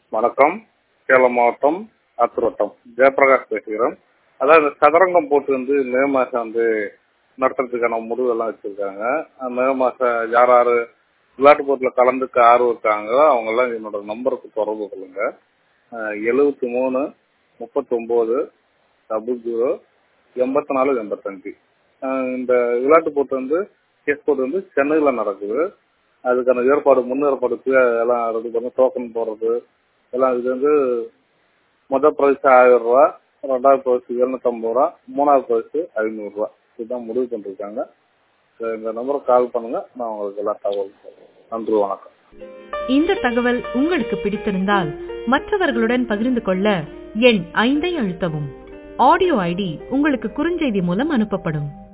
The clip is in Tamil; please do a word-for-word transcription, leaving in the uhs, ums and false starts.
வணக்கம். சேலம் மாவட்டம் ஆத்தூர் ஜெயபிரகாஷ் பேசுகிறேன். அதாவது சதுரங்கம் போட்டு வந்து மே மாசம் வந்து நடத்துறதுக்கான முடிவெல்லாம் வச்சிருக்காங்க. மே மாசம் யார் யாரு விளையாட்டு போட்டியில் கலந்துக்க ஆர்வம் இருக்காங்களோ அவங்க எல்லாம் என்னோட நம்பருக்கு தொடர்பு கொள்ளுங்க. எழுபத்தி மூணு முப்பத்தி ஒன்பது டபுள் ஜீரோ எண்பத்தி நாலு எண்பத்தஞ்சு. இந்த விளையாட்டு போட்டு வந்து கேஸ் போட்டு வந்து சென்னையில் நடக்குது. அதுக்கான ஏற்பாடு முன்னேற்பாடு எல்லாம் ரெடி பண்ணி டோக்கன் போடுறது எல்லாம். இது வந்து மொதல் பரிசு ஆயிரம் ரூபா, ரெண்டாவது பரிசு எழுநூத்தம்பது ரூபா, மூணாவது பரிசு ஐநூறு ரூபா. இதுதான் முடிவு பண்ணிருக்காங்க. இந்த நம்பருக்கு கால் பண்ணுங்க, நான் உங்களுக்கு எல்லாம் தகவல் சொல்றேன். நன்றி, வணக்கம். இந்த தகவல் உங்களுக்கு பிடித்திருந்தால் மற்றவர்களுடன் பகிர்ந்து கொள்ள எண் ஐந்தை அழுத்தவும். ஆடியோ ஐடி உங்களுக்கு குறுஞ்செய்தி மூலம் அனுப்பப்படும்.